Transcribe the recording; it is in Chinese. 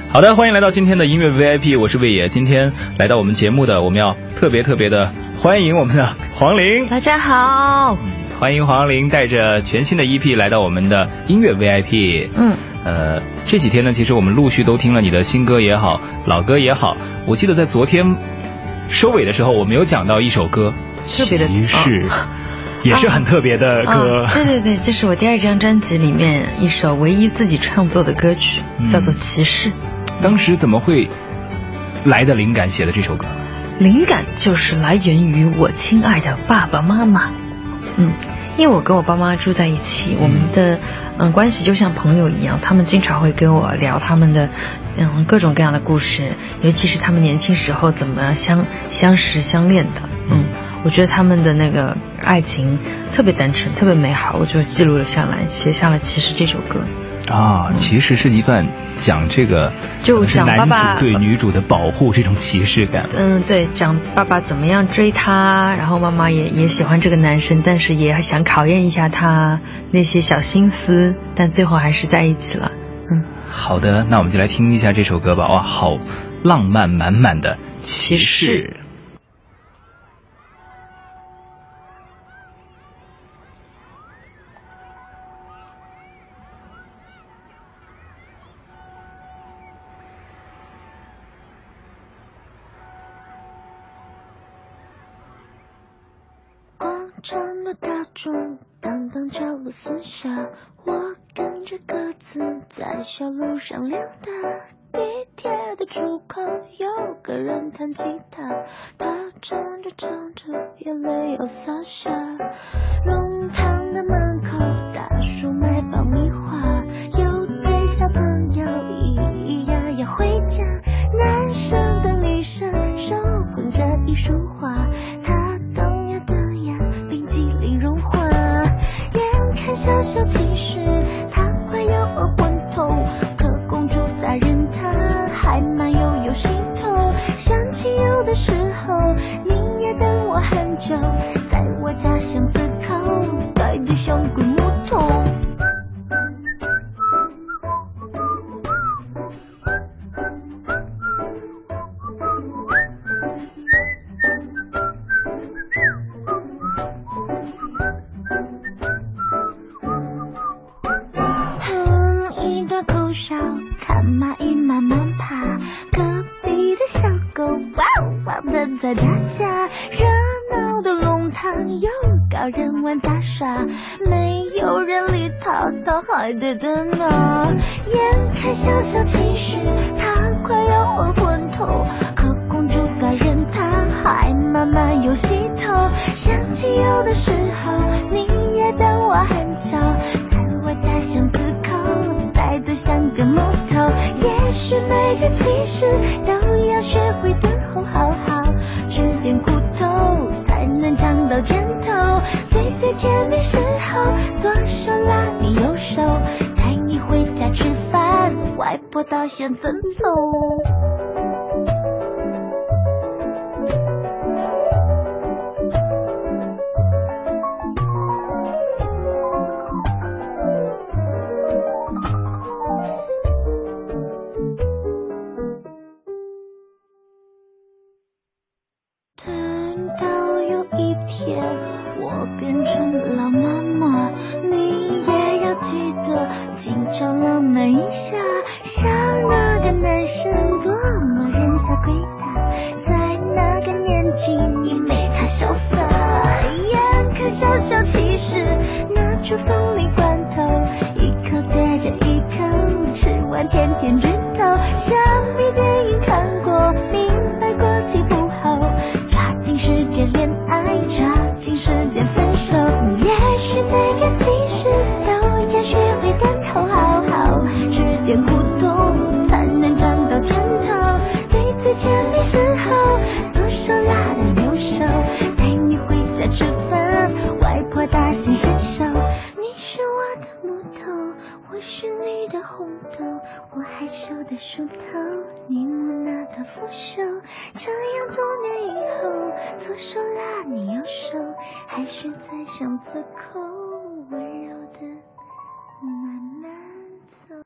好的，欢迎来到今天的音乐 VIP， 我是魏野。今天来到我们节目的，我们要特别的欢迎我们的黄龄。 大家好， 欢迎黄龄带着全新的 EP 来到我们的音乐 VIP。这几天呢，其实我们陆续都听了你的新歌也好，老歌也好。我记得在昨天收尾的时候，我们有讲到一首歌， 特别的骑士。也是很特别的歌。 对，这是我第2张专辑里面一首唯一自己创作的歌曲，叫做《骑士》。 当时怎么会来的灵感写的这首歌？ 灵感就是来源于我亲爱的爸爸妈妈。因为我跟我爸妈住在一起，我们的关系就像朋友一样，他们经常会跟我聊他们的各种各样的故事，尤其是他们年轻时候怎么相识相恋的。我觉得他们的那个爱情特别单纯，特别美好，我就记录了下来，写下了《骑士》这首歌。 其实是一段讲这个， 就讲爸爸男主对女主的保护，这种骑士感。 对，讲爸爸怎么样追她，然后妈妈也喜欢这个男生，但是也想考验一下他那些小心思，但最后还是在一起了。 好的，那我们就来听一下这首歌吧。哇，好浪漫满满的骑士。 长的大钟当当敲了4下，我跟着鸽子在小路上溜达。地铁的出口有个人弹吉他，他唱着唱着眼泪要洒下。弄堂的门口大叔卖爆米花，有对小朋友咿咿呀呀回家。男生的女生手捧着一束花，他等呀等呀冰激凌融化。眼看小小骑士他快要昏头，可公主大人她还蛮有心头。想起有的时候你也等我很久，在我家巷子口呆得像个木头。一段口哨，看蚂蚁慢慢爬，隔壁的小狗哇哇的在打架。热闹的弄堂有高人玩杂耍，没有人理他，他还得等啊。眼看小小骑士他快要昏头，可公主大人她还慢慢有心头。想起有的时候你也等我很久，在我家巷子口呆得像个木头。也许每个骑士都要学会等候，好好吃点苦头才能尝到甜头。最甜的时候左手拉你右手，带你回家吃饭，外婆到现在喽。我变成老妈妈，你也要记得紧张了没一下。像那个男生多么人小鬼大，在那个年纪你没他潇洒。眼看小小骑士拿出蜂蜜罐头，一口接着一口吃完甜甜枕头。想必电影看过，明白过期不候，抓紧时间恋爱，抓紧时间分手。也许每个骑士都要学会等候，好好吃点苦头才能尝到甜头。最甜的时候左手拉着右手，带你回家吃饭，外婆大显身手。你是我的木头，我是你的红豆，我害羞的树头，你木讷的腐朽。这样多年以后，左手拉你右手，还是在巷子口。